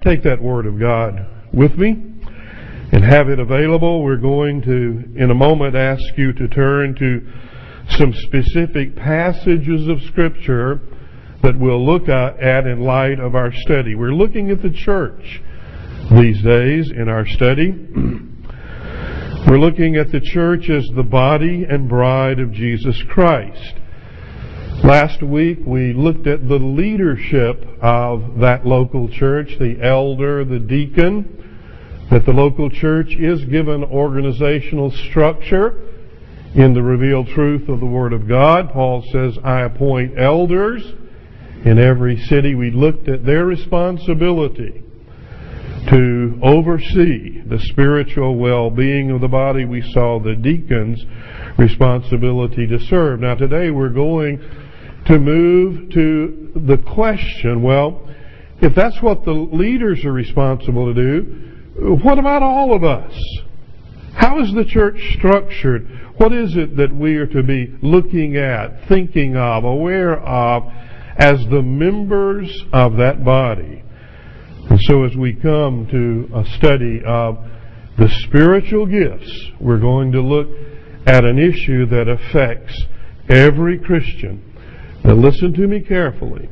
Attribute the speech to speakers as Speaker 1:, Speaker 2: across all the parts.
Speaker 1: take that Word of God with me and have it available. We're going to, in a moment, ask you to turn to some specific passages of Scripture that we'll look at in light of our study. We're looking at the church these days in our study. We're looking at the church as the body and bride of Jesus Christ. Last week we looked at the leadership of that local church, the elder, the deacon, that the local church is given organizational structure in the revealed truth of the Word of God. Paul says, I appoint elders in every city. We looked at their responsibility to oversee the spiritual well-being of the body. We saw the deacon's responsibility to serve. Now today we're going to move to the question, well, if that's what the leaders are responsible to do, what about all of us? How is the church structured? What is it that we are to be looking at, thinking of, aware of as the members of that body? And so as we come to a study of the spiritual gifts, we're going to look at an issue that affects every Christian. Now listen to me carefully.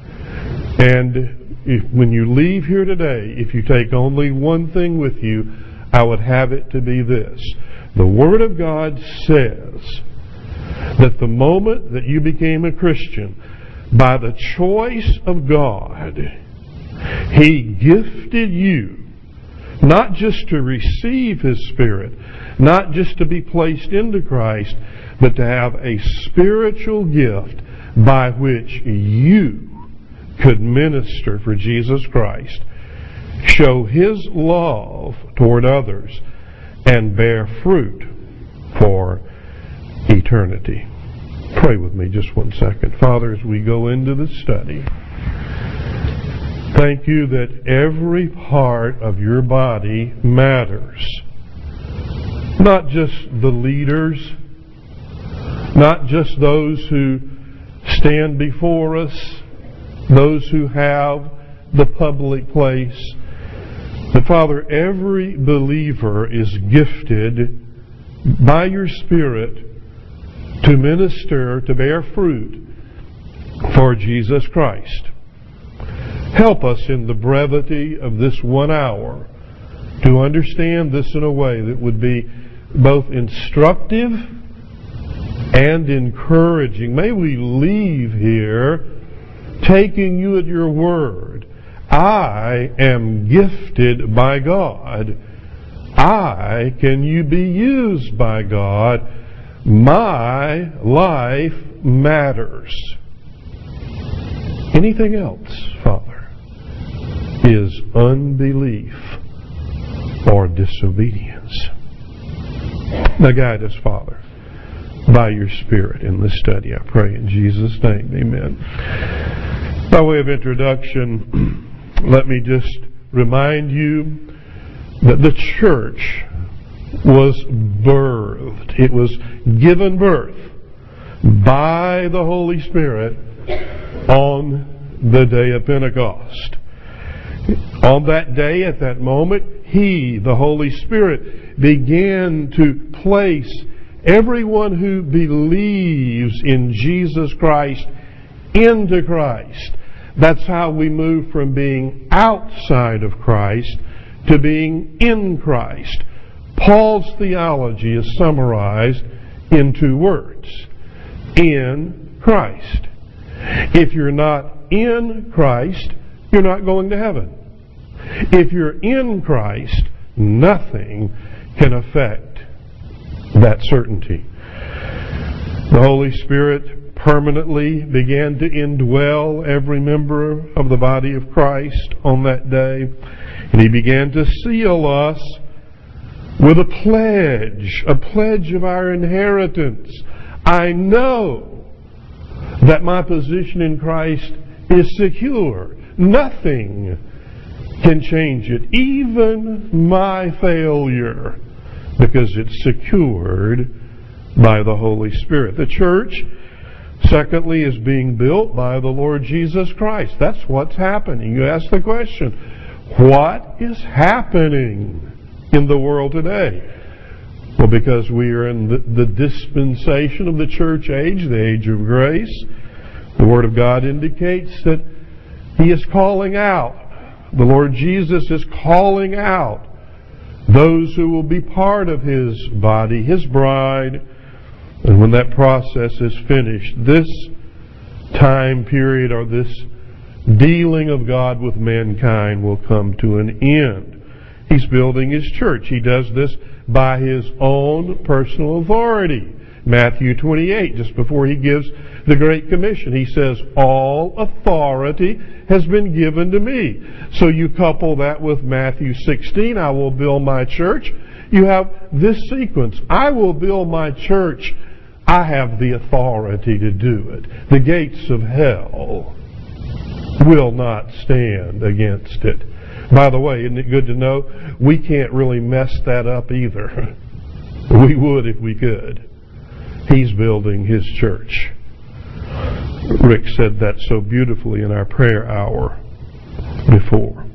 Speaker 1: And when you leave here today, if you take only one thing with you, I would have it to be this. The Word of God says that the moment that you became a Christian, by the choice of God, He gifted you not just to receive His Spirit, not just to be placed into Christ, but to have a spiritual gift by which you could minister for Jesus Christ, show His love toward others, and bear fruit for eternity. Pray with me just one second. Father, as we go into the study, thank you that every part of your body matters. Not just the leaders, not just those who stand before us, those who have the public place. But Father, every believer is gifted by your Spirit to minister, to bear fruit for Jesus Christ. Help us in the brevity of this 1 hour to understand this in a way that would be both instructive and encouraging. May we leave here taking you at your word. I am gifted by God. Can you be used by God? My life matters. Anything else, Father, is unbelief or disobedience. Now guide us, Father, by your Spirit in this study, I pray in Jesus' name. Amen. By way of introduction, let me just remind you that the church was birthed. It was given birth by the Holy Spirit on the day of Pentecost. On that day, at that moment, He, the Holy Spirit, began to place everyone who believes in Jesus Christ into Christ. That's how we move from being outside of Christ to being in Christ. Paul's theology is summarized in 2 words. In Christ. If you're not in Christ, you're not going to heaven. If you're in Christ, nothing can affect that certainty. The Holy Spirit permanently began to indwell every member of the body of Christ on that day. And He began to seal us with a pledge of our inheritance. I know that my position in Christ is secure. Nothing can change it, even my failure, because it's secured by the Holy Spirit. The church, secondly, is being built by the Lord Jesus Christ. That's what's happening. You ask the question, What is happening in the world today? Well, because we are in the dispensation of the church age, the age of grace, the Word of God indicates that He is calling out. The Lord Jesus is calling out those who will be part of His body, His bride. And when that process is finished, this time period or this dealing of God with mankind will come to an end. He's building His church. He does this by His own personal authority. Matthew 28, just before He gives the Great Commission, He says, all authority has been given to me. So you couple that with Matthew 16, I will build my church. You have this sequence. I will build my church. I have the authority to do it. The gates of hell will not stand against it. By the way, isn't it good to know we can't really mess that up either? We would if we could. He's building His church. Rick said that so beautifully in our prayer hour before.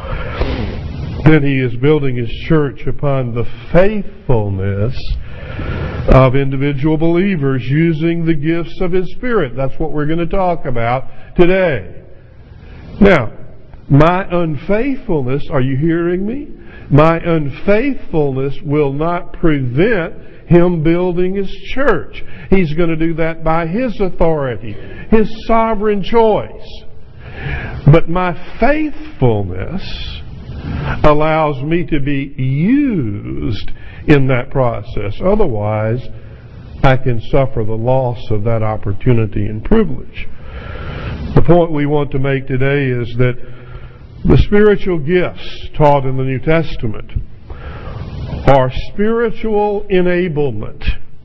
Speaker 1: Then He is building His church upon the faithfulness of individual believers using the gifts of His Spirit. That's what we're going to talk about today. Now, my unfaithfulness, are you hearing me? My unfaithfulness will not prevent Him building His church. He's going to do that by His authority, His sovereign choice. But my faithfulness allows me to be used in that process. Otherwise, I can suffer the loss of that opportunity and privilege. The point we want to make today is that the spiritual gifts taught in the New Testament are spiritual enablement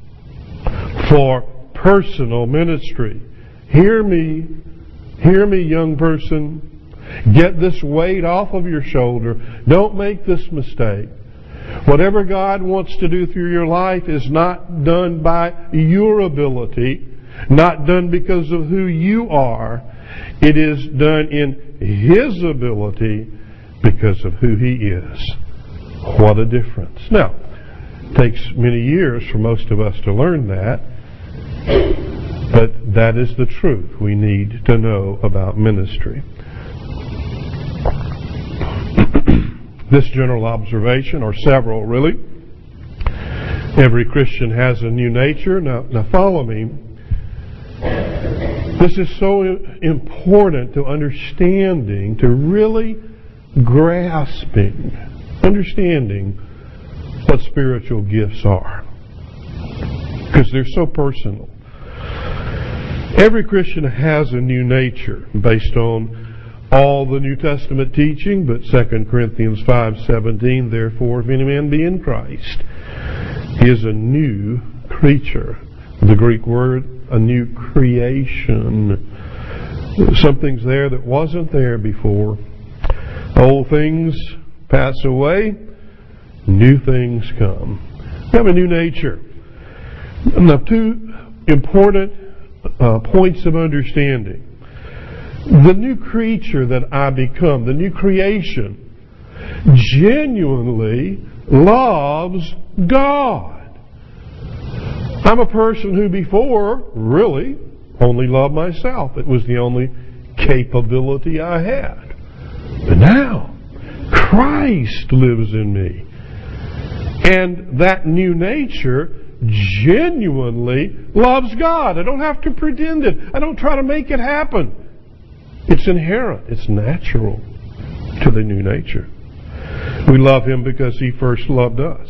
Speaker 1: for personal ministry. Hear me, young person. Get this weight off of your shoulder. Don't make this mistake. Whatever God wants to do through your life is not done by your ability, not done because of who you are. It is done in His ability because of who He is. What a difference. Now, it takes many years for most of us to learn that, but that is the truth we need to know about ministry. This general observation, or several really, every Christian has a new nature. Now follow me. This is so important to understanding, to really grasping, understanding what spiritual gifts are. Because they're so personal. Every Christian has a new nature based on all the New Testament teaching, but 2 Corinthians 5:17, therefore, if any man be in Christ, he is a new creature. The Greek word, a new creation. Something's there that wasn't there before. Old things pass away, new things come. We have a new nature. Now, two important points of understanding. The new creature that I become, the new creation, genuinely loves God. I'm a person who before really only loved myself. It was the only capability I had. But now, Christ lives in me. And that new nature genuinely loves God. I don't have to pretend it. I don't try to make it happen. It's inherent. It's natural to the new nature. We love Him because He first loved us.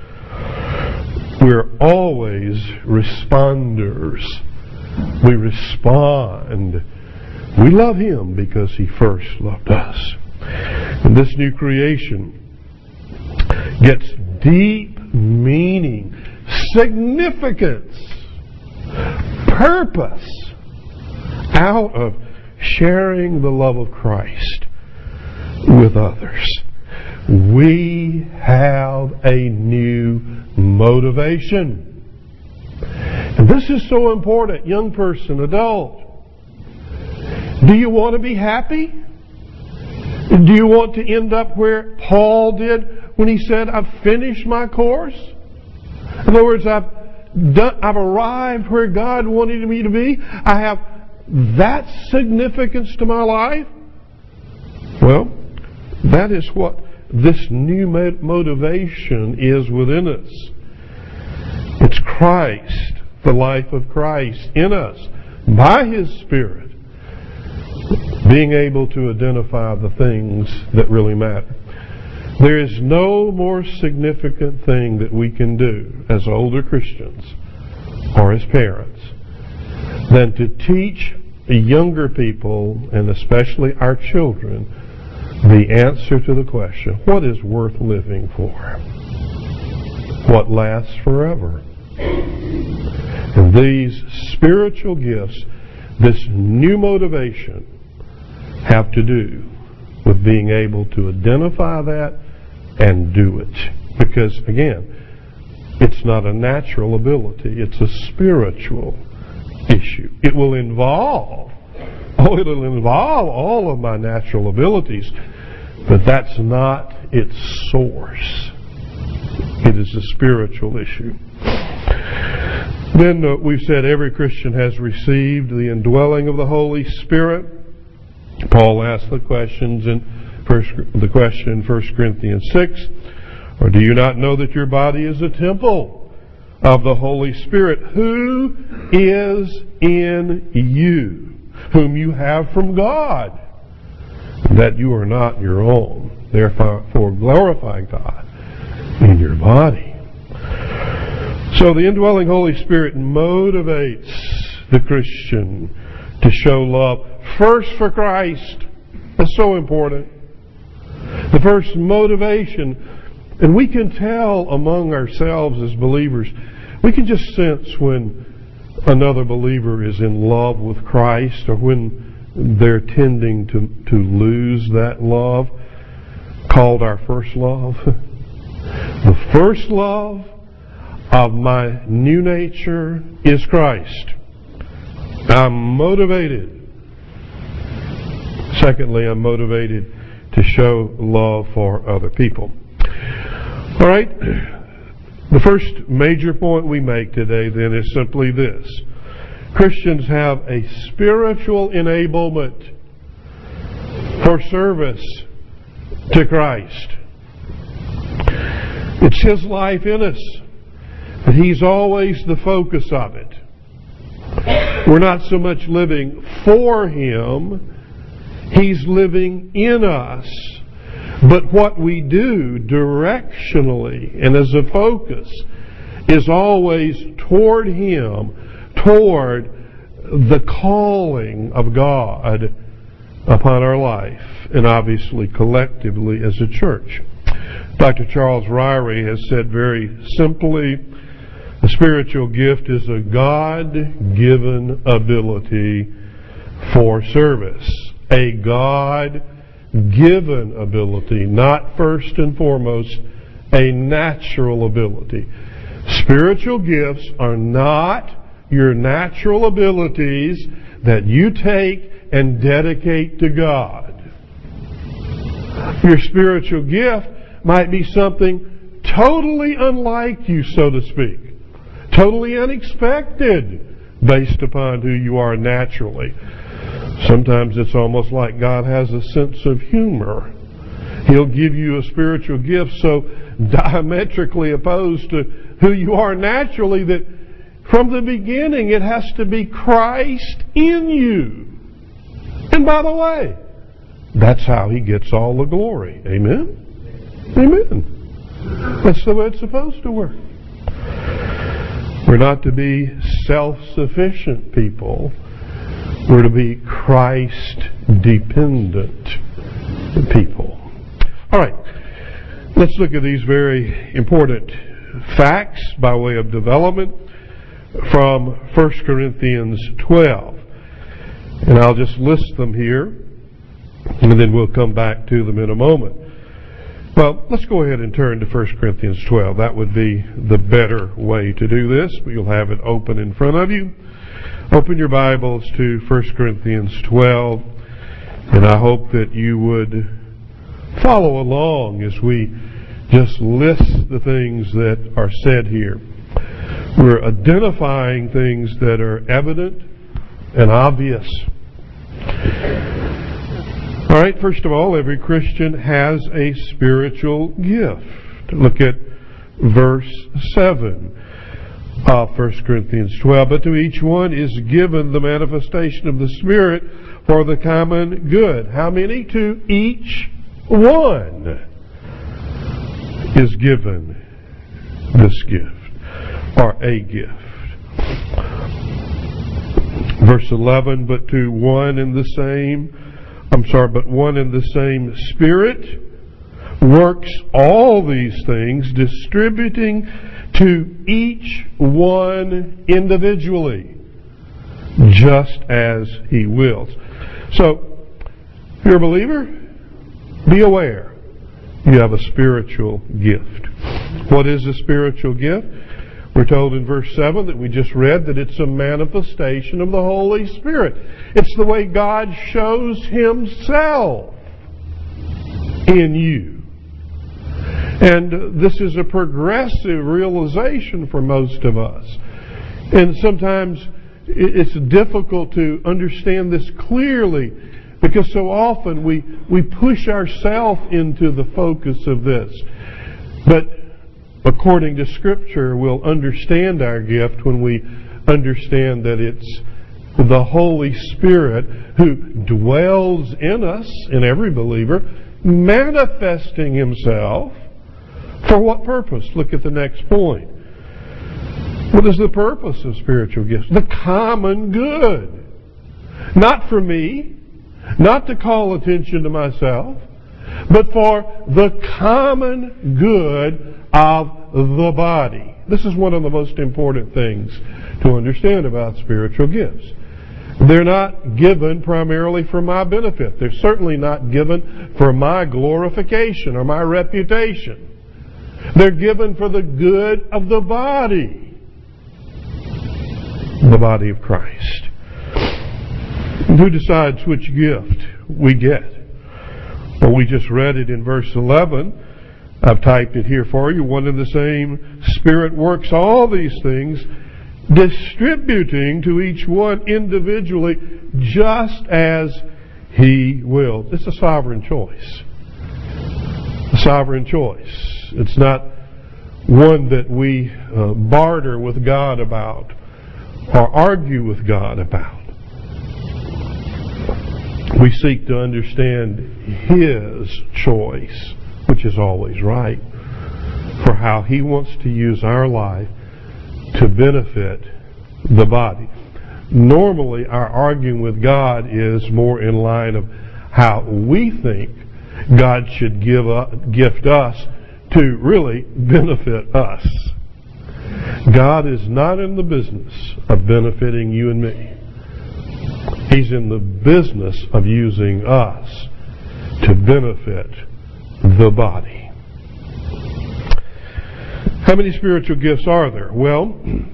Speaker 1: We're always responders. We respond. We love Him because He first loved us. And this new creation gets deep meaning, significance, purpose out of sharing the love of Christ with others. We have a new motivation. And this is so important, young person, adult. Do you want to be happy? Do you want to end up where Paul did when he said, I've finished my course? In other words, I've arrived where God wanted me to be. I have that significance to my life. Well, that is what this new motivation is within us. It's Christ, the life of Christ in us, by His Spirit, being able to identify the things that really matter. There is no more significant thing that we can do as older Christians or as parents than to teach younger people, and especially our children, the answer to the question, what is worth living for? What lasts forever? And these spiritual gifts, this new motivation, have to do with being able to identify that and do it. Because, again, it's not a natural ability, it's a spiritual issue. It'll involve all of my natural abilities, but that's not its source. It is a spiritual issue. Then we've said every Christian has received the indwelling of the Holy Spirit. Paul asked the question in 1 Corinthians 6, or do you not know that your body is a temple of the Holy Spirit, who is in you, whom you have from God, that you are not your own, therefore glorify God in your body. So the indwelling Holy Spirit motivates the Christian to show love first for Christ. That's so important. The first motivation, and we can tell among ourselves as believers, we can just sense when another believer is in love with Christ or when they're tending to lose that love, called our first love. The first love of my new nature is Christ. I'm motivated. Secondly, I'm motivated to show love for other people. All right. The first major point we make today then is simply this. Christians have a spiritual enablement for service to Christ. It's His life in us, but He's always the focus of it. We're not so much living for Him, He's living in us. But what we do directionally and as a focus is always toward Him, toward the calling of God upon our life, and obviously collectively as a church. Dr. Charles Ryrie has said very simply, a spiritual gift is a God-given ability for service. A God-given ability, not first and foremost a natural ability. Spiritual gifts are not your natural abilities that you take and dedicate to God. Your spiritual gift might be something totally unlike you, so to speak. Totally unexpected based upon who you are naturally. Sometimes it's almost like God has a sense of humor. He'll give you a spiritual gift so diametrically opposed to who you are naturally that from the beginning it has to be Christ in you. And by the way, that's how He gets all the glory. Amen? Amen. That's the way it's supposed to work. We're not to be self-sufficient people. We're to be Christ-dependent people. All right. Let's look at these very important facts by way of development from 1 Corinthians 12. And I'll just list them here, and then we'll come back to them in a moment. Well, let's go ahead and turn to 1 Corinthians 12. That would be the better way to do this. You'll have it open in front of you. Open your Bibles to 1 Corinthians 12, and I hope that you would follow along as we just list the things that are said here. We're identifying things that are evident and obvious. All right, first of all, every Christian has a spiritual gift. Look at verse 7 of 1 Corinthians 12. But to each one is given the manifestation of the Spirit for the common good. How many? To each one is given this gift, or a gift. Verse 11, but one and the same Spirit works all these things, distributing to each one individually, just as He wills. So, if you're a believer, be aware you have a spiritual gift. What is a spiritual gift? We're told in verse 7 that we just read that it's a manifestation of the Holy Spirit. It's the way God shows Himself in you. And this is a progressive realization for most of us. And sometimes it's difficult to understand this clearly because so often we push ourselves into the focus of this. But according to Scripture, we'll understand our gift when we understand that it's the Holy Spirit who dwells in us, in every believer, manifesting Himself. For what purpose? Look at the next point. What is the purpose of spiritual gifts? The common good. Not for me, not to call attention to myself, but for the common good of the body. This is one of the most important things to understand about spiritual gifts. They're not given primarily for my benefit. They're certainly not given for my glorification or my reputation. They're given for the good of the body of Christ. And who decides which gift we get? Well, we just read it in verse 11. I've typed it here for you. One and the same Spirit works all these things, distributing to each one individually just as He wills. It's a sovereign choice. A sovereign choice. It's not one that we barter with God about or argue with God about. We seek to understand His choice, which is always right, for how He wants to use our life to benefit the body. Normally, our arguing with God is more in line of how we think God should gift us to really benefit us. God is not in the business of benefiting you and me. He's in the business of using us to benefit the body. How many spiritual gifts are there? Well,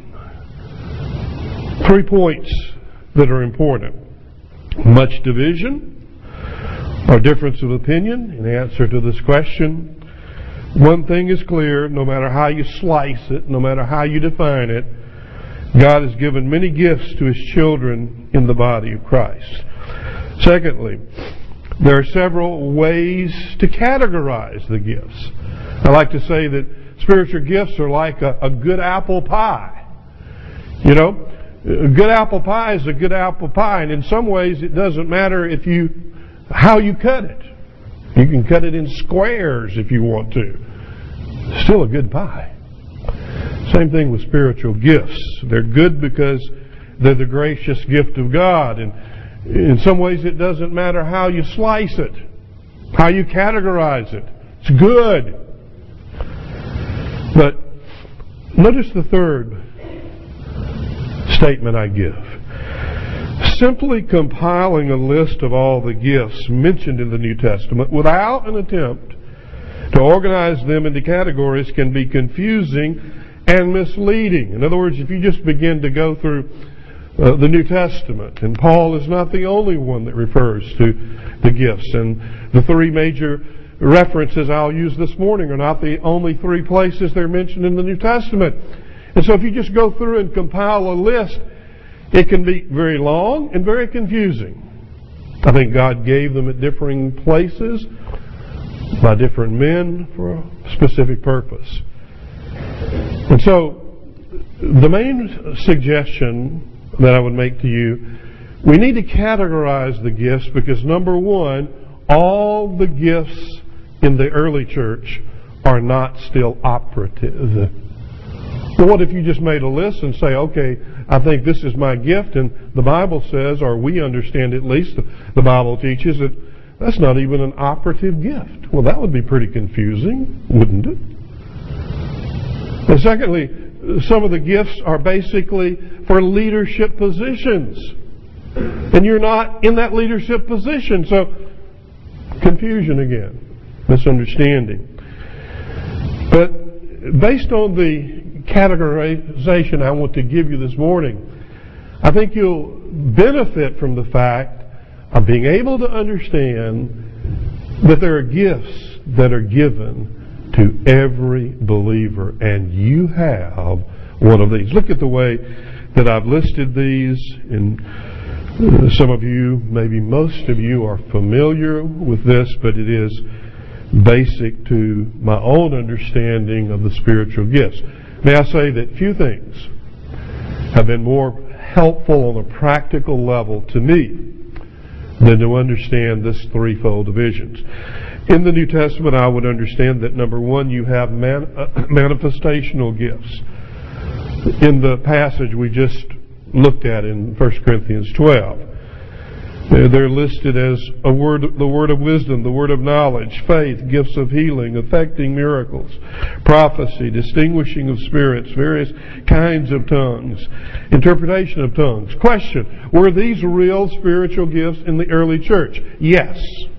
Speaker 1: 3 points that are important. Much division or difference of opinion in answer to this question. One thing is clear, no matter how you slice it, no matter how you define it, God has given many gifts to His children in the body of Christ. Secondly, there are several ways to categorize the gifts. I like to say that spiritual gifts are like a good apple pie. You know, a good apple pie is a good apple pie, and in some ways it doesn't matter how you cut it. You can cut it in squares if you want to. Still a good pie. Same thing with spiritual gifts. They're good because they're the gracious gift of God. And in some ways it doesn't matter how you slice it, how you categorize it. It's good. But notice the third statement I give. Simply compiling a list of all the gifts mentioned in the New Testament without an attempt to organize them into categories can be confusing and misleading. In other words, if you just begin to go through the New Testament, and Paul is not the only one that refers to the gifts, and the 3 major references I'll use this morning are not the only 3 places they're mentioned in the New Testament. And so if you just go through and compile a list, it can be very long and very confusing. I think God gave them at differing places by different men for a specific purpose. And so the main suggestion that I would make to you, we need to categorize the gifts because, number one, all the gifts in the early church are not still operative. Well, what if you just made a list and say, okay, I think this is my gift, and the Bible says, or we understand at least, the Bible teaches that that's not even an operative gift. Well, that would be pretty confusing, wouldn't it? And secondly, some of the gifts are basically for leadership positions. And you're not in that leadership position, so confusion again, misunderstanding. But based on the categorization I want to give you this morning, I think you'll benefit from the fact of being able to understand that there are gifts that are given to every believer, and you have one of these. Look at the way that I've listed these, and some of you, maybe most of you, are familiar with this, but it is basic to my own understanding of the spiritual gifts. May I say that few things have been more helpful on a practical level to me than to understand this threefold divisions. In the New Testament, I would understand that, number one, you have manifestational gifts. In the passage we just looked at in 1 Corinthians 12, they're listed as the word of wisdom, the word of knowledge, faith, gifts of healing, effecting miracles, prophecy, distinguishing of spirits, various kinds of tongues, interpretation of tongues. Question: were these real spiritual gifts in the early church? Yes.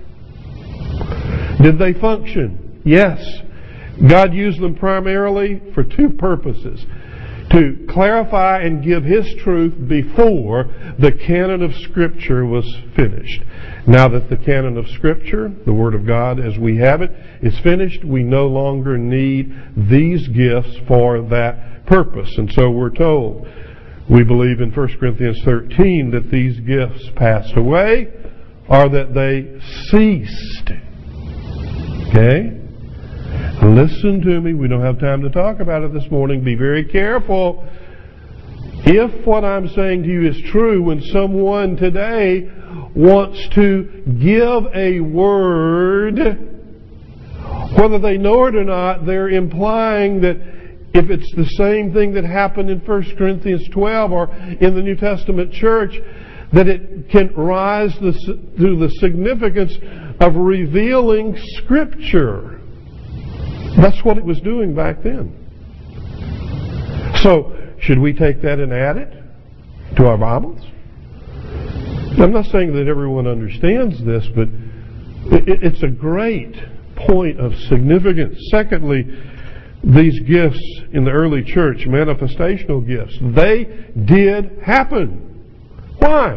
Speaker 1: Did they function? Yes. God used them primarily for 2 purposes: to clarify and give His truth before the canon of Scripture was finished. Now that the canon of Scripture, the Word of God as we have it, is finished, we no longer need these gifts for that purpose. And so we're told, we believe in 1 Corinthians 13, that these gifts passed away, or that they ceased. Okay? Listen to me. We don't have time to talk about it this morning. Be very careful. If what I'm saying to you is true, when someone today wants to give a word, whether they know it or not, they're implying that if it's the same thing that happened in 1 Corinthians 12 or in the New Testament church, that it can rise to the significance of revealing Scripture. That's what it was doing back then. So, should we take that and add it to our Bibles? I'm not saying that everyone understands this, but it's a great point of significance. Secondly, these gifts in the early church, manifestational gifts, they did happen. Why?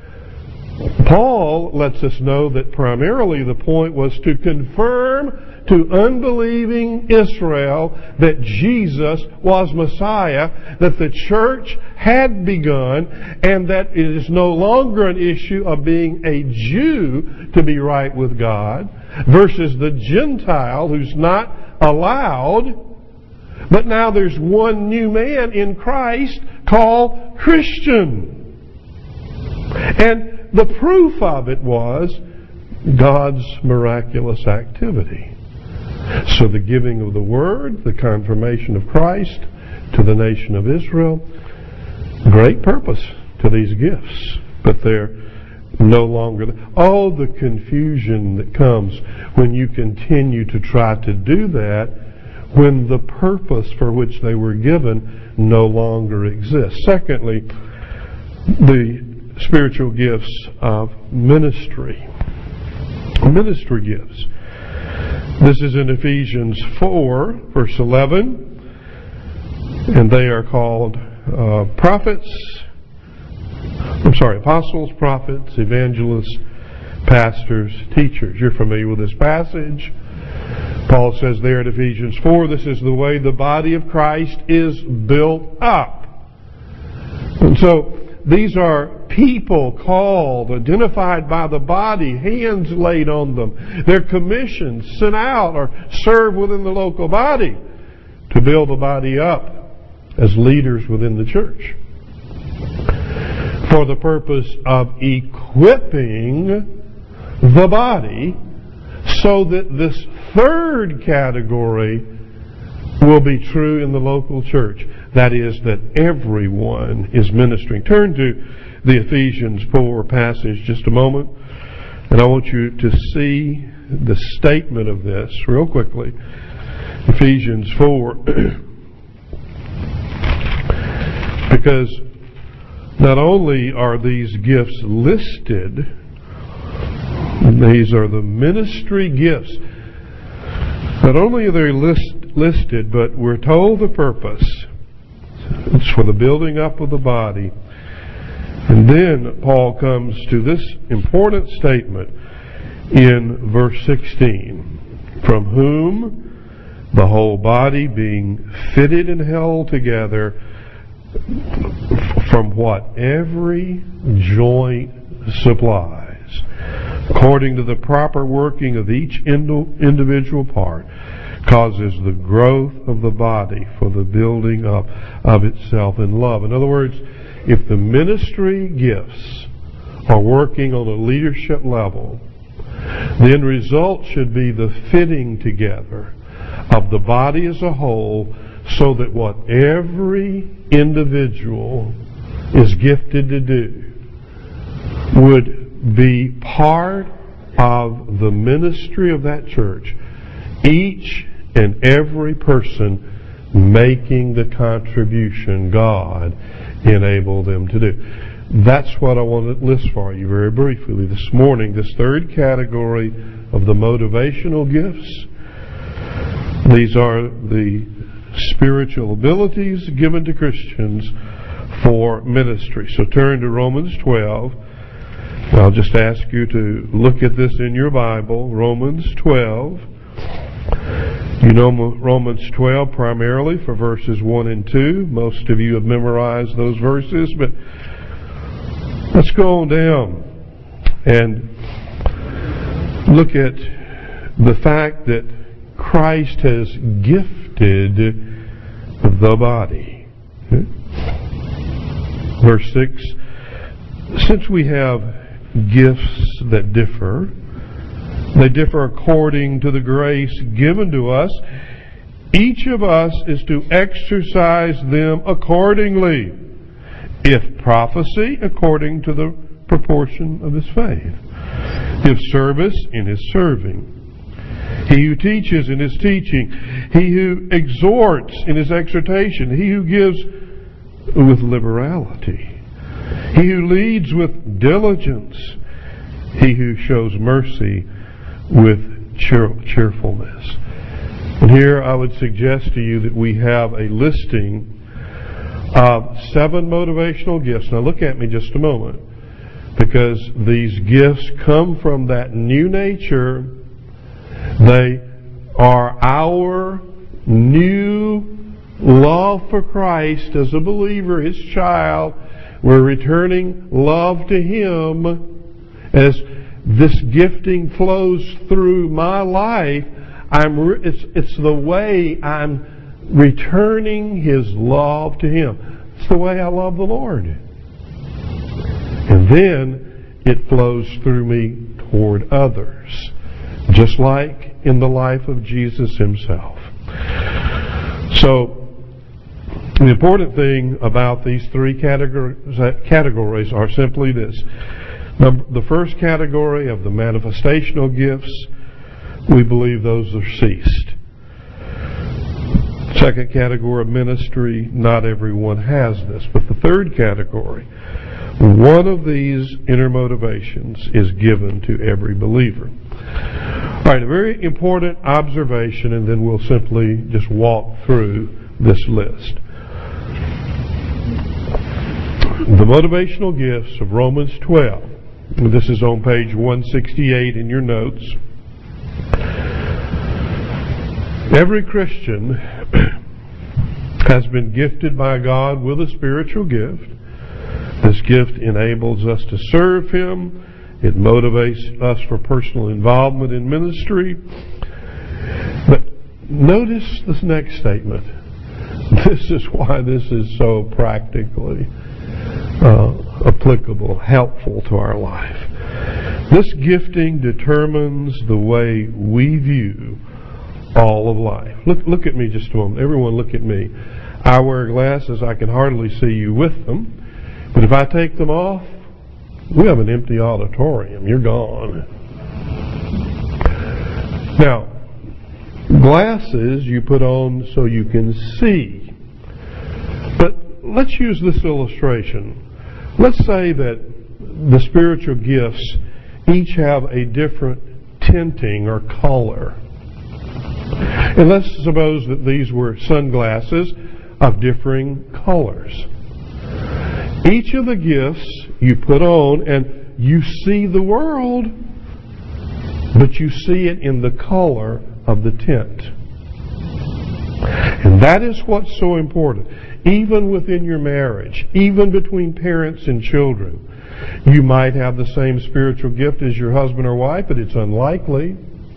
Speaker 1: Paul lets us know that primarily the point was to confirm to unbelieving Israel that Jesus was Messiah, that the church had begun, and that it is no longer an issue of being a Jew to be right with God versus the Gentile who's not allowed. But now there's one new man in Christ called Christian. And the proof of it was God's miraculous activity. So the giving of the Word, the confirmation of Christ to the nation of Israel, great purpose to these gifts. But they're no longer... Oh, the confusion that comes when you continue to try to do that when the purpose for which they were given no longer exists. Secondly, the spiritual gifts of ministry. Ministry gifts. This is in Ephesians 4, verse 11. And they are called apostles, prophets, evangelists, pastors, teachers. You're familiar with this passage. Paul says there in Ephesians 4, this is the way the body of Christ is built up. And so these are people called, identified by the body, hands laid on them. They're commissioned, sent out, or serve within the local body to build the body up as leaders within the church, for the purpose of equipping the body so that this third category will be true in the local church. That is, that everyone is ministering. Turn to the Ephesians 4 passage just a moment, and I want you to see the statement of this real quickly. Ephesians 4. Because not only are these gifts listed, these are the ministry gifts. Not only are they listed, but we're told the purpose. It's for the building up of the body. And then Paul comes to this important statement in verse 16. From whom the whole body being fitted and held together from what every joint supplies, according to the proper working of each individual part, causes the growth of the body for the building up of itself in love. In other words, if the ministry gifts are working on a leadership level, the end result should be the fitting together of the body as a whole, so that what every individual is gifted to do would be part of the ministry of that church. Each and every person making the contribution God enabled them to do. That's what I want to list for you very briefly this morning. This third category of the motivational gifts. These are the spiritual abilities given to Christians for ministry. So turn to Romans 12. I'll just ask you to look at this in your Bible. Romans 12. You know Romans 12 primarily for verses 1 and 2. Most of you have memorized those verses, but let's go on down and look at the fact that Christ has gifted the body. Verse 6, since we have gifts that differ, they differ according to the grace given to us. Each of us is to exercise them accordingly. If prophecy, according to the proportion of his faith. If service, in his serving. He who teaches in his teaching. He who exhorts in his exhortation. He who gives with liberality. He who leads with diligence. He who shows mercy with cheerfulness. And here I would suggest to you that we have a listing of 7 motivational gifts. Now look at me just a moment, because these gifts come from that new nature. They are our new love for Christ as a believer, His child. We're returning love to Him as this gifting flows through my life. It's the way I'm returning His love to Him. It's the way I love the Lord. And then it flows through me toward others, just like in the life of Jesus Himself. So, the important thing about these 3 categories are simply this. The first category of the manifestational gifts, we believe those are ceased. Second category of ministry, not everyone has this. But the third category, one of these inner motivations is given to every believer. All right, a very important observation, and then we'll simply just walk through this list. The motivational gifts of Romans 12. This is on page 168 in your notes. Every Christian has been gifted by God with a spiritual gift. This gift enables us to serve Him. It motivates us for personal involvement in ministry. But notice this next statement. This is why this is so practically applicable, helpful to our life. This gifting determines the way we view all of life. Look at me just a moment. Everyone look at me. I wear glasses. I can hardly see you with them. But if I take them off, we have an empty auditorium. You're gone. Now, glasses you put on so you can see. But let's use this illustration. Let's say that the spiritual gifts each have a different tinting or color. And let's suppose that these were sunglasses of differing colors. Each of the gifts you put on and you see the world, but you see it in the color of the tint. And that is what's so important. Even within your marriage, even between parents and children, you might have the same spiritual gift as your husband or wife, but it's unlikely.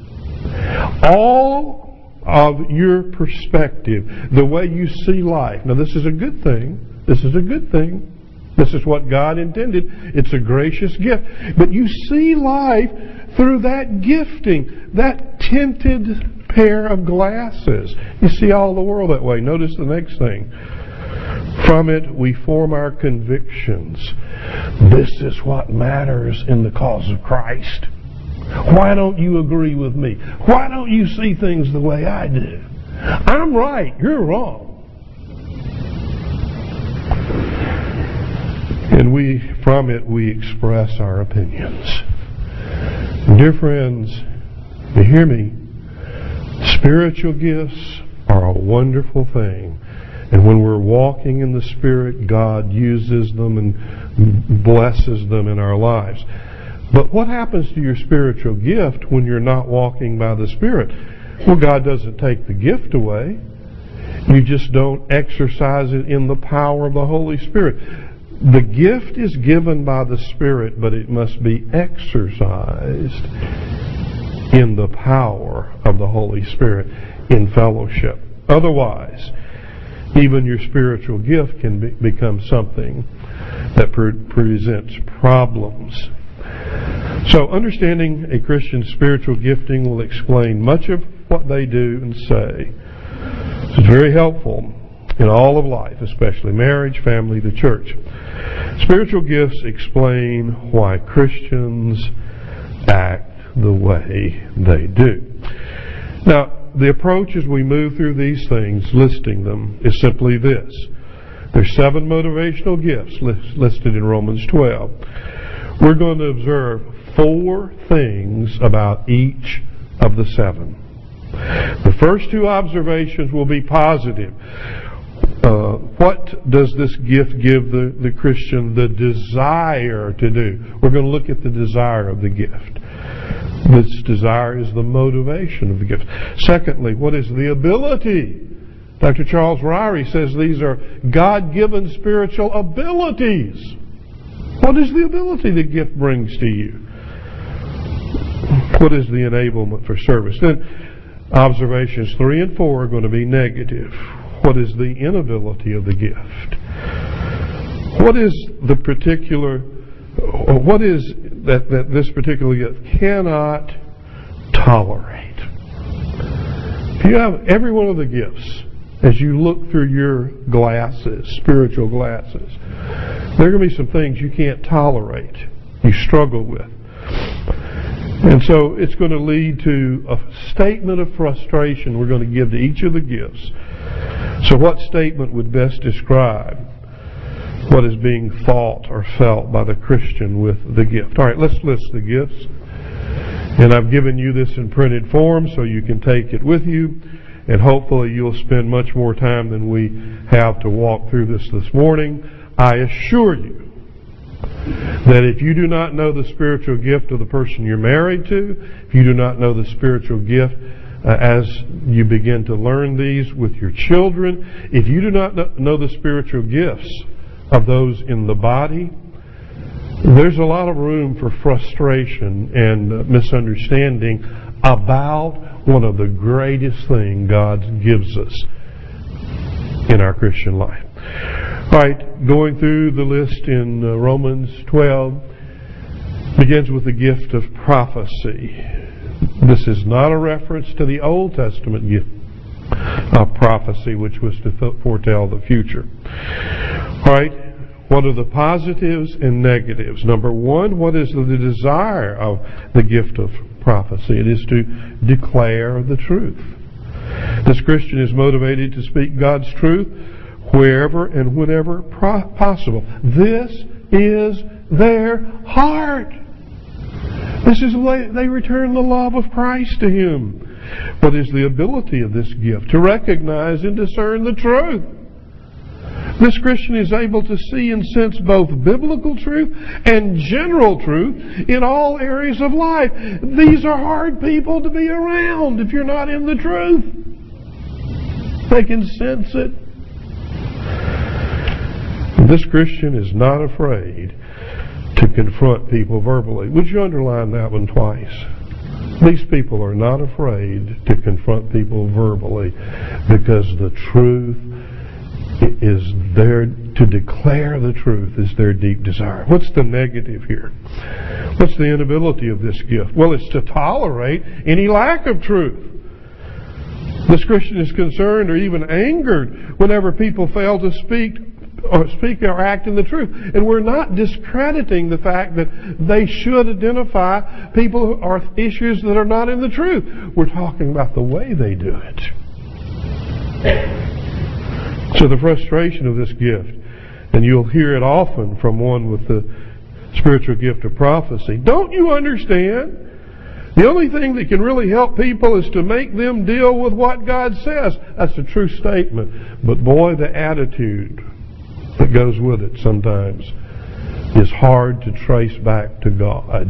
Speaker 1: All of your perspective, the way you see life. Now, this is a good thing. This is a good thing. This is what God intended. It's a gracious gift. But you see life through that gifting, that tinted pair of glasses. You see all the world that way. Notice the next thing. From it, we form our convictions. This is what matters in the cause of Christ. Why don't you agree with me? Why don't you see things the way I do? I'm right. You're wrong. And from it, we express our opinions. Dear friends, you hear me? Spiritual gifts are a wonderful thing. And when we're walking in the Spirit, God uses them and blesses them in our lives. But what happens to your spiritual gift when you're not walking by the Spirit? Well, God doesn't take the gift away. You just don't exercise it in the power of the Holy Spirit. The gift is given by the Spirit, but it must be exercised in the power of the Holy Spirit in fellowship. Otherwise, even your spiritual gift can become something that presents problems. So, understanding a Christian's spiritual gifting will explain much of what they do and say. It's very helpful in all of life, especially marriage, family, the church. Spiritual gifts explain why Christians act the way they do. Now, the approach as we move through these things, listing them, is simply this. There's 7 motivational gifts listed in Romans 12. We're going to observe 4 things about each of the 7. The first 2 observations will be positive. What does this gift give the Christian the desire to do? We're going to look at the desire of the gift. This desire is the motivation of the gift. Secondly, what is the ability? Dr. Charles Ryrie says these are God-given spiritual abilities. What is the ability the gift brings to you? What is the enablement for service? Then observations 3 and 4 are going to be negative. What is the inability of the gift? What is the particular, what is that this particular gift cannot tolerate? If you have every one of the gifts, as you look through your glasses, spiritual glasses, there are going to be some things you can't tolerate, you struggle with. And so it's going to lead to a statement of frustration we're going to give to each of the gifts. So what statement would best describe what is being thought or felt by the Christian with the gift? All right, let's list the gifts. And I've given you this in printed form so you can take it with you. And hopefully you'll spend much more time than we have to walk through this morning. I assure you that if you do not know the spiritual gift of the person you're married to, if you do not know the spiritual gift as you begin to learn these with your children. If you do not know the spiritual gifts of those in the body, there's a lot of room for frustration and misunderstanding about one of the greatest things God gives us in our Christian life. All right, going through the list in Romans 12 begins with the gift of prophecy. This is not a reference to the Old Testament gift of prophecy, which was to foretell the future. All right, what are the positives and negatives? Number one, what is the desire of the gift of prophecy? It is to declare the truth. This Christian is motivated to speak God's truth wherever and whenever possible. This is their heart. This is the way they return the love of Christ to Him. What is the ability of this gift? To recognize and discern the truth. This Christian is able to see and sense both biblical truth and general truth in all areas of life. These are hard people to be around if you're not in the truth. They can sense it. This Christian is not afraid to confront people verbally. Would you underline that one twice? These people are not afraid to confront people verbally because the truth is there. To declare the truth is their deep desire. What's the negative here? What's the inability of this gift? Well, it's to tolerate any lack of truth. This Christian is concerned or even angered whenever people fail to speak or act in the truth. And we're not discrediting the fact that they should identify people or issues that are not in the truth. We're talking about the way they do it. So the frustration of this gift, and you'll hear it often from one with the spiritual gift of prophecy. Don't you understand? The only thing that can really help people is to make them deal with what God says. That's a true statement. But boy, the attitude that goes with it sometimes is hard to trace back to God.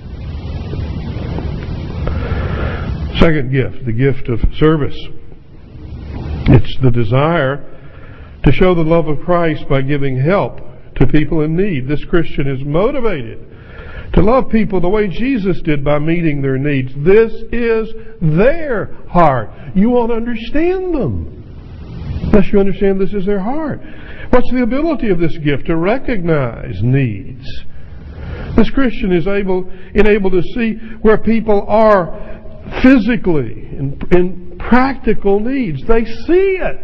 Speaker 1: Second gift, the gift of service. It's the desire to show the love of Christ by giving help to people in need. This Christian is motivated to love people the way Jesus did by meeting their needs. This is their heart. You won't understand them unless you understand this is their heart. What's the ability of this gift? To recognize needs. This Christian is enabled to see where people are physically in practical needs. They see it.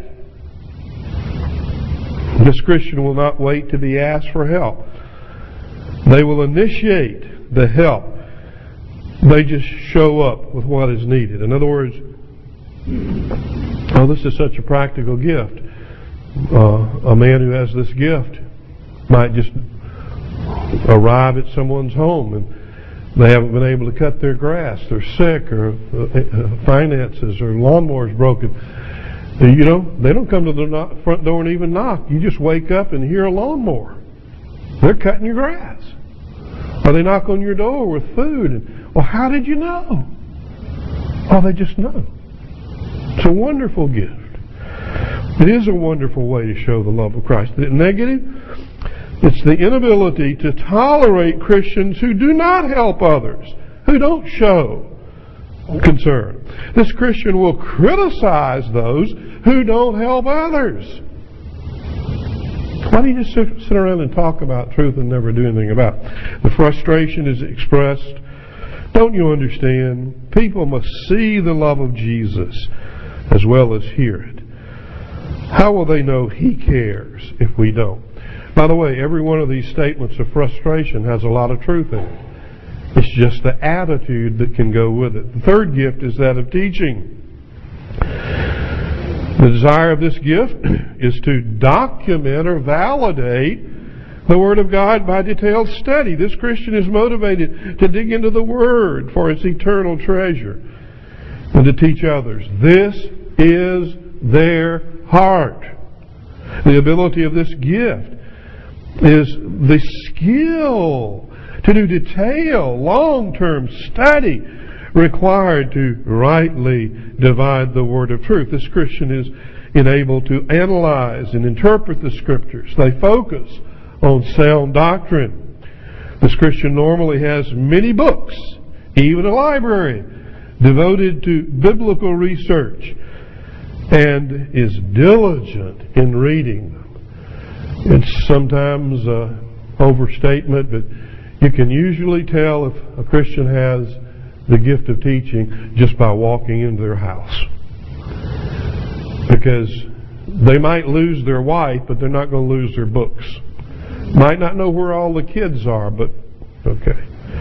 Speaker 1: This Christian will not wait to be asked for help. They will initiate the help. They just show up with what is needed. In other words, this is such a practical gift. A man who has this gift might just arrive at someone's home and they haven't been able to cut their grass. They're sick, or finances, or lawnmower's broken. They don't come to the front door and even knock. You just wake up and hear a lawnmower. They're cutting your grass. Or they knock on your door with food. And, how did you know? They just know. It's a wonderful gift. It is a wonderful way to show the love of Christ. The negative, it's the inability to tolerate Christians who do not help others, who don't show concern. This Christian will criticize those who don't help others. Why do you just sit around and talk about truth and never do anything about it? The frustration is expressed. Don't you understand? People must see the love of Jesus as well as hear it. How will they know He cares if we don't? By the way, every one of these statements of frustration has a lot of truth in it. It's just the attitude that can go with it. The third gift is that of teaching. The desire of this gift is to document or validate the Word of God by detailed study. This Christian is motivated to dig into the Word for its eternal treasure and to teach others. This is their heart. The ability of this gift is the skill to do detailed, long-term study required to rightly divide the word of truth. This Christian is enabled to analyze and interpret the Scriptures. They focus on sound doctrine. This Christian normally has many books, even a library, devoted to biblical research, and is diligent in reading them. It's sometimes an overstatement, but you can usually tell if a Christian has the gift of teaching just by walking into their house. Because they might lose their wife, but they're not going to lose their books. Might not know where all the kids are, but okay.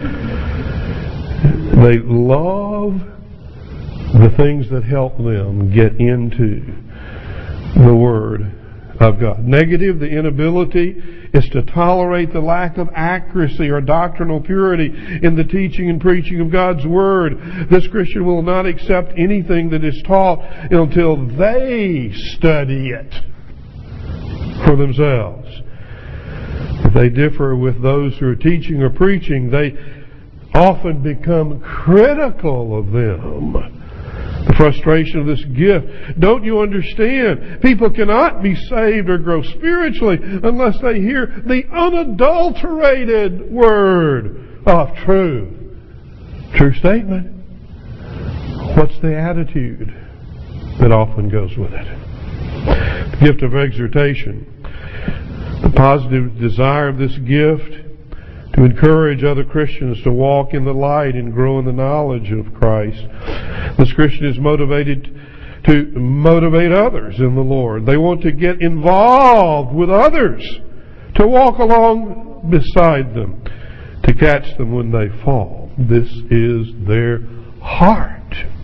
Speaker 1: They love the things that help them get into the Word of God. Negative, the inability is to tolerate the lack of accuracy or doctrinal purity in the teaching and preaching of God's Word. This Christian will not accept anything that is taught until they study it for themselves. If they differ with those who are teaching or preaching, they often become critical of them. The frustration of this gift. Don't you understand? People cannot be saved or grow spiritually unless they hear the unadulterated word of truth. True statement. What's the attitude that often goes with it? The gift of exhortation. The positive desire of this gift to encourage other Christians to walk in the light and grow in the knowledge of Christ. This Christian is motivated to motivate others in the Lord. They want to get involved with others, to walk along beside them, to catch them when they fall. This is their heart.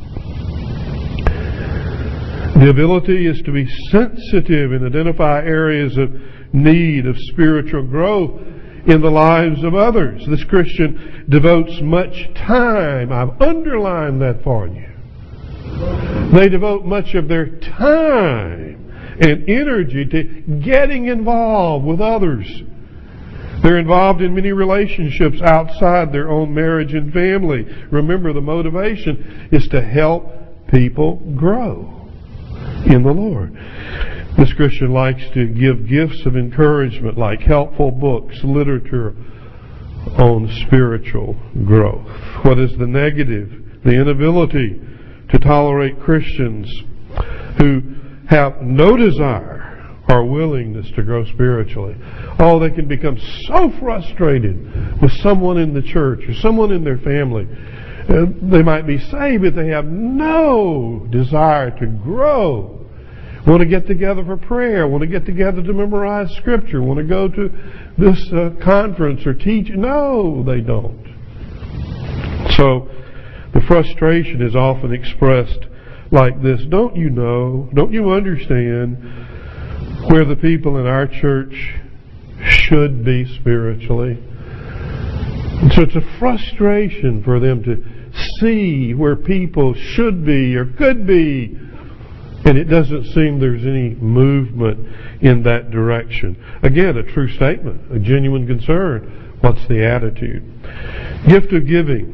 Speaker 1: The ability is to be sensitive and identify areas of need of spiritual growth in the lives of others. This Christian devotes much time. I've underlined that for you. They devote much of their time and energy to getting involved with others. They're involved in many relationships outside their own marriage and family. Remember, the motivation is to help people grow in the Lord. This Christian likes to give gifts of encouragement like helpful books, literature on spiritual growth. What is the negative? The inability to tolerate Christians who have no desire or willingness to grow spiritually. Oh, they can become so frustrated with someone in the church or someone in their family. They might be saved, but they have no desire to grow. Want to get together for prayer, want to get together to memorize Scripture, want to go to this conference or teach. No, they don't. So, the frustration is often expressed like this. Don't you know, don't you understand where the people in our church should be spiritually? And so it's a frustration for them to see where people should be or could be, and it doesn't seem there's any movement in that direction. Again, a true statement, a genuine concern. What's the attitude? Gift of giving.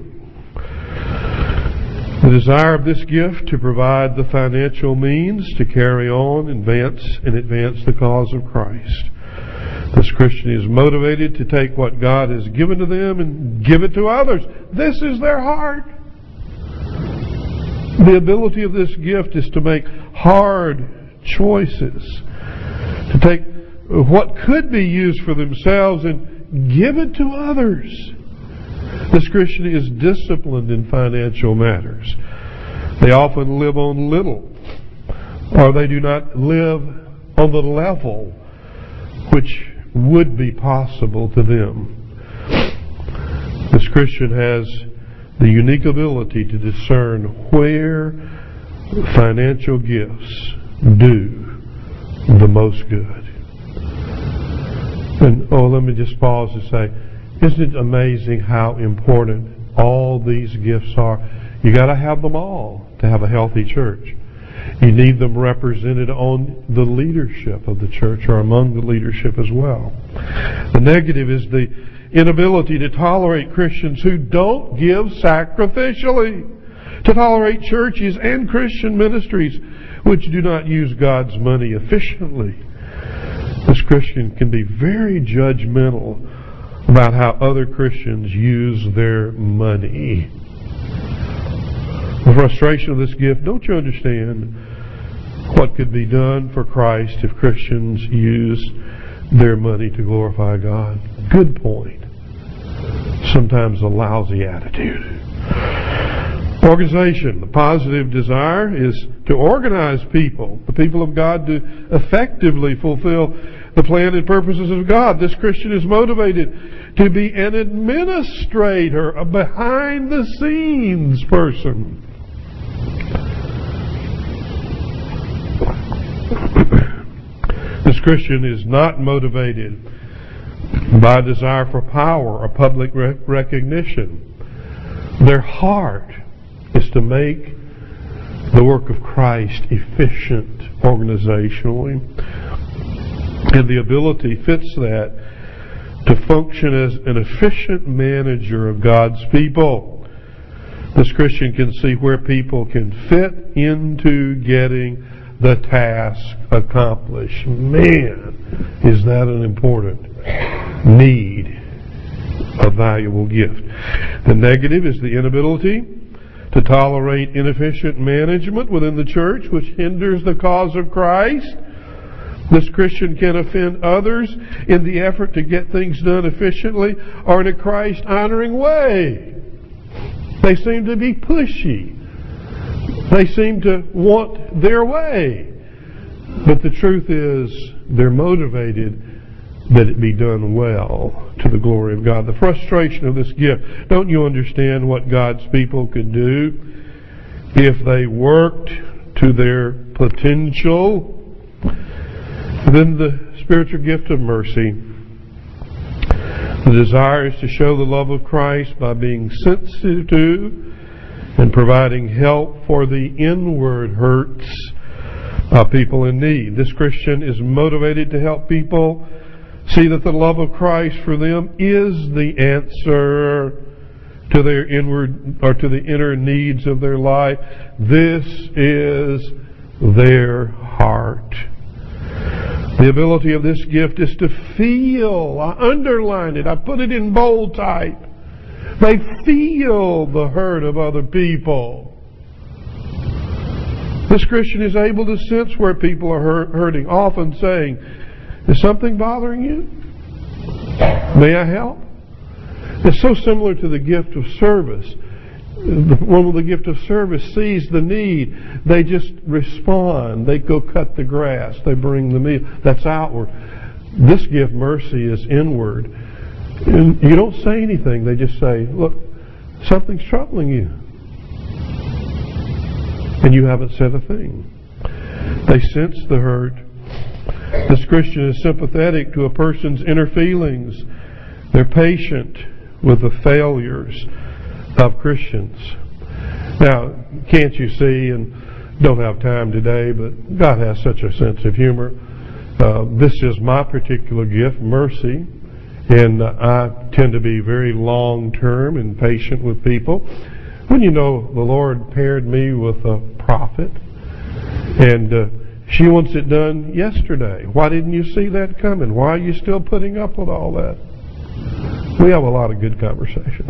Speaker 1: The desire of this gift to provide the financial means to carry on, advance the cause of Christ. This Christian is motivated to take what God has given to them and give it to others. This is their heart. The ability of this gift is to make hard choices, to take what could be used for themselves and give it to others. This Christian is disciplined in financial matters. They often live on little, or they do not live on the level which would be possible to them. This Christian has the unique ability to discern where financial gifts do the most good. And let me just pause and say, isn't it amazing how important all these gifts are? You got to have them all to have a healthy church. You need them represented on the leadership of the church or among the leadership as well. The negative is the inability to tolerate Christians who don't give sacrificially. to tolerate churches and Christian ministries which do not use God's money efficiently. This Christian can be very judgmental about how other Christians use their money. The frustration of this gift, don't you understand what could be done for Christ if Christians use their money to glorify God? Good point. Sometimes a lousy attitude. Organization. The positive desire is to organize people, the people of God, to effectively fulfill the plan and purposes of God. This Christian is motivated to be an administrator, a behind-the-scenes person. This Christian is not motivated by a desire for power or public recognition. Their heart is to make the work of Christ efficient organizationally. And the ability fits that to function as an efficient manager of God's people. This Christian can see where people can fit into getting the task accomplished. Man, is that an important need, a valuable gift. The negative is the inability to tolerate inefficient management within the church, which hinders the cause of Christ. This Christian can offend others in the effort to get things done efficiently or in a Christ-honoring way. They seem to be pushy. They seem to want their way. But the truth is, they're motivated that it be done well to the glory of God. The frustration of this gift. Don't you understand what God's people could do if they worked to their potential? Then the spiritual gift of mercy. The desire is to show the love of Christ by being sensitive to and providing help for the inward hurts of people in need. This Christian is motivated to help people see that the love of Christ for them is the answer to their inward or to the inner needs of their life. This is their heart. The ability of this gift is to feel. I underline it. I put it in bold type. They feel the hurt of other people. This Christian is able to sense where people are hurting, often saying, "Is something bothering you? May I help?" It's so similar to the gift of service. One with the gift of service sees the need. They just respond. They go cut the grass. They bring the meal. That's outward. This gift, mercy, is inward. And you don't say anything. They just say, "Look, something's troubling you." And you haven't said a thing. They sense the hurt. This Christian is sympathetic to a person's inner feelings. They're patient with the failures of Christians. Now, can't you see, and don't have time today, but God has such a sense of humor. This is my particular gift, mercy, and I tend to be very long-term and patient with people. When you know the Lord paired me with a prophet, and she wants it done yesterday. Why didn't you see that coming? Why are you still putting up with all that? We have a lot of good conversations.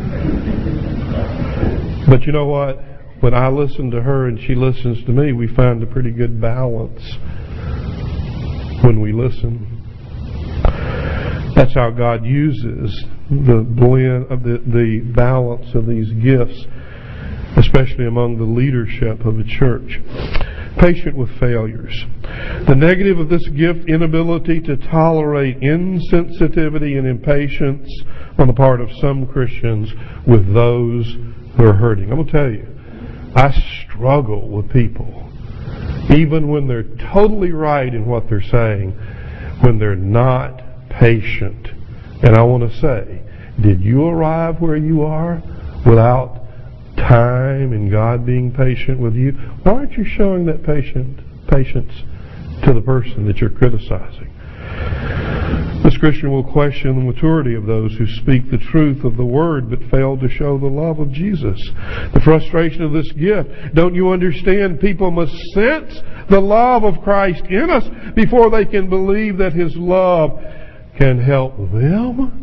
Speaker 1: But you know what? When I listen to her and she listens to me, we find a pretty good balance when we listen. That's how God uses the blend of the balance of these gifts, especially among the leadership of the church. Patient with failures. The negative of this gift, inability to tolerate insensitivity and impatience on the part of some Christians with those who are hurting. I'm going to tell you, I struggle with people, even when they're totally right in what they're saying, when they're not patient. And I want to say, did you arrive where you are without time and God being patient with you? Why aren't you showing that patience to the person that you're criticizing? This Christian will question the maturity of those who speak the truth of the Word but fail to show the love of Jesus. The frustration of this gift. Don't you understand? People must sense the love of Christ in us before they can believe that His love can help them.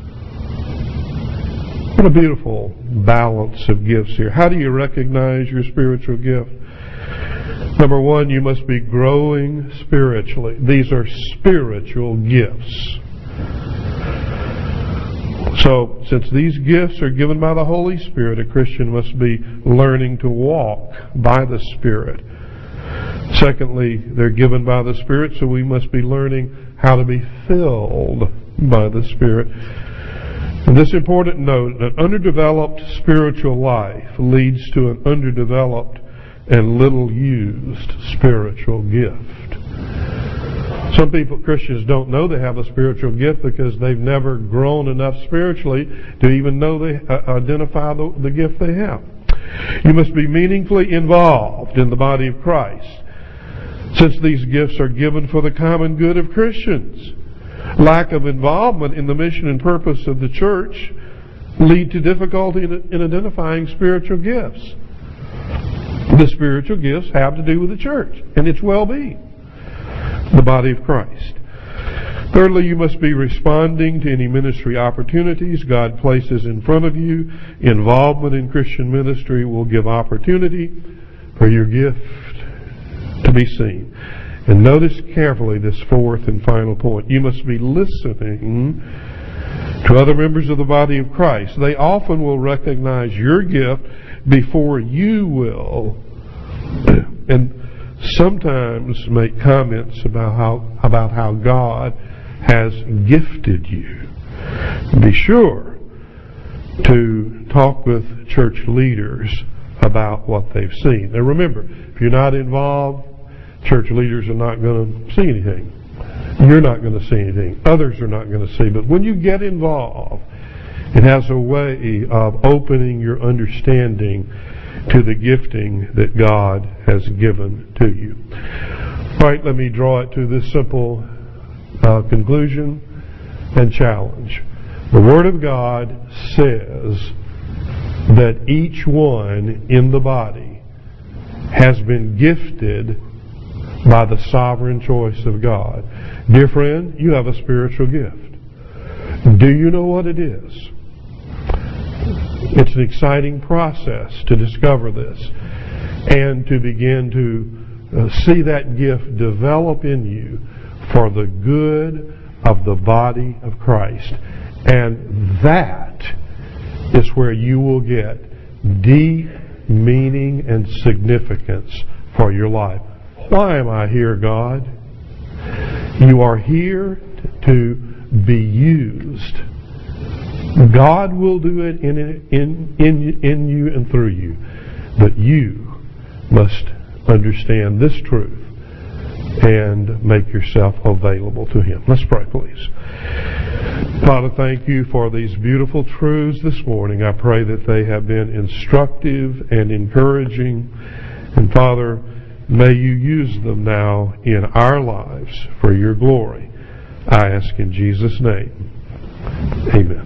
Speaker 1: What a beautiful balance of gifts here. How do you recognize your spiritual gift? Number one, you must be growing spiritually. These are spiritual gifts. So, since these gifts are given by the Holy Spirit, a Christian must be learning to walk by the Spirit. Secondly, they're given by the Spirit, so we must be learning how to be filled by the Spirit. And this important note, an underdeveloped spiritual life leads to an underdeveloped and little used spiritual gift. Some people, Christians, don't know they have a spiritual gift because they've never grown enough spiritually to even know they identify the gift they have. You must be meaningfully involved in the body of Christ, since these gifts are given for the common good of Christians. Lack of involvement in the mission and purpose of the church lead to difficulty in identifying spiritual gifts. The spiritual gifts have to do with the church and its well-being, the body of Christ. Thirdly, you must be responding to any ministry opportunities God places in front of you. Involvement in Christian ministry will give opportunity for your gift to be seen. And notice carefully this fourth and final point. You must be listening to other members of the body of Christ. They often will recognize your gift before you will, and sometimes make comments about how God has gifted you. Be sure to talk with church leaders about what they've seen. Now remember, if you're not involved, church leaders are not going to see anything. You're not going to see anything. Others are not going to see. But when you get involved, it has a way of opening your understanding to the gifting that God has given to you. All right, let me draw it to this simple conclusion and challenge. The Word of God says that each one in the body has been gifted by the sovereign choice of God. Dear friend, you have a spiritual gift. Do you know what it is? It's an exciting process to discover this and to begin to see that gift develop in you for the good of the body of Christ. And that is where you will get deep meaning and significance for your life. Why am I here, God? You are here to be used. God will do it in you and through you. But you must understand this truth and make yourself available to Him. Let's pray, please. Father, thank you for these beautiful truths this morning. I pray that they have been instructive and encouraging. And Father, may you use them now in our lives for your glory. I ask in Jesus' name. Amen.